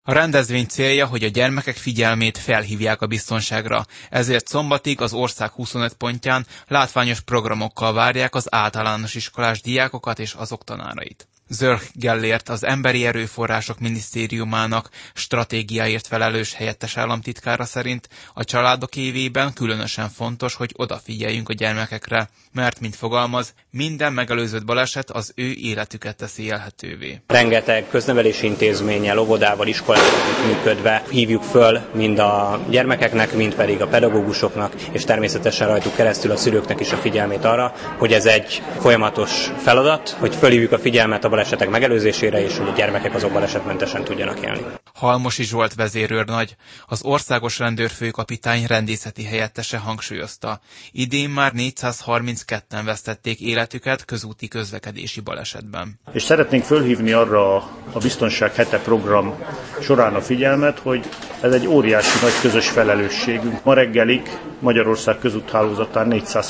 A rendezvény célja, hogy a gyermekek figyelmét felhívják a biztonságra, ezért szombatig az ország 25 pontján látványos programokkal várják az általános iskolás diákokat és azok tanárait. Zörg Gellért, az Emberi Erőforrások Minisztériumának stratégiáért felelős helyettes államtitkára szerint a családok évében különösen fontos, hogy odafigyeljünk a gyermekekre, mert, mint fogalmaz, minden megelőzött baleset az ő életüket teszi élhetővé. Rengeteg köznevelési intézménnyel, óvodával, iskolával működve hívjuk föl mind a gyermekeknek, mind pedig a pedagógusoknak, és természetesen rajtuk keresztül a szülőknek is a figyelmét arra, hogy ez egy folyamatos feladat, hogy fölhívjuk a figyelmet a balesetek megelőzésére, és hogy a gyermekek azok balesetmentesen tudjanak élni. Halmosi Zsolt vezérőrnagy, az országos rendőrfőkapitány rendészeti helyettese hangsúlyozta. Idén már 432-en vesztették életüket közúti közlekedési balesetben. És szeretnénk fölhívni arra a Biztonság hete program során a figyelmet, hogy ez egy óriási nagy közös felelősségünk. Ma reggelig Magyarország közúthálózatán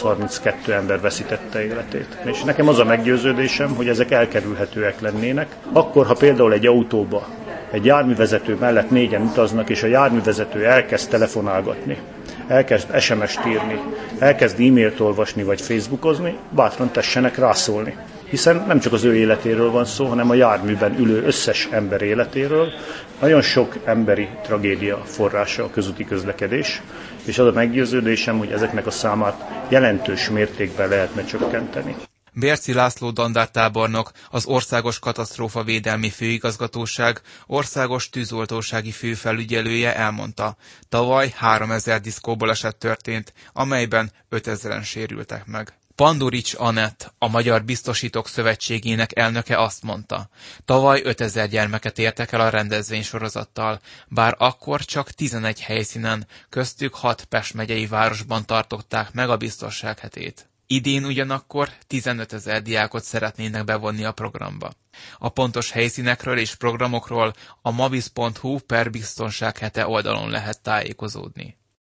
432 ember veszítette életét. És nekem az a meggyőződésem, hogy ezek elkerülhetőek lennének. Akkor, ha például egy autóba egy járművezető mellett 4-en utaznak, és a járművezető elkezd telefonálgatni, elkezd SMS-t írni, elkezd e-mailt olvasni vagy Facebookozni, bátran tessenek rászólni. Hiszen nem csak az ő életéről van szó, hanem a járműben ülő összes ember életéről. Nagyon sok emberi tragédia forrása a közúti közlekedés, és az a meggyőződésem, hogy ezeknek a számát jelentős mértékben lehetne csökkenteni. Bérczy László dandártábornok, az Országos Katasztrófavédelmi Főigazgatóság országos tűzoltósági főfelügyelője elmondta, tavaly 3000 diszkóbaleset történt, amelyben 5000-en sérültek meg. Pandurics Anett, a Magyar Biztosítók Szövetségének elnöke azt mondta, tavaly 5000 gyermeket értek el a rendezvénysorozattal, bár akkor csak 11 helyszínen, köztük 6 Pest megyei városban tartották meg a biztonság hetét. Idén ugyanakkor 15 000 diákot szeretnének bevonni a programba. A pontos helyszínekről és programokról a mabiz.hu/biztonsághete oldalon lehet tájékozódni.